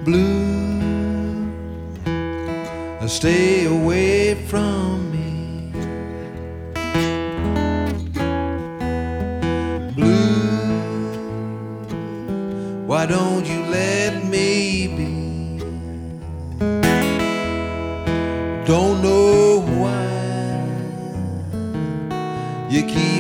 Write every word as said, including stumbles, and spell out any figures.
Blue, stay away from me. Blue, why don't you let me be? Don't know why you keep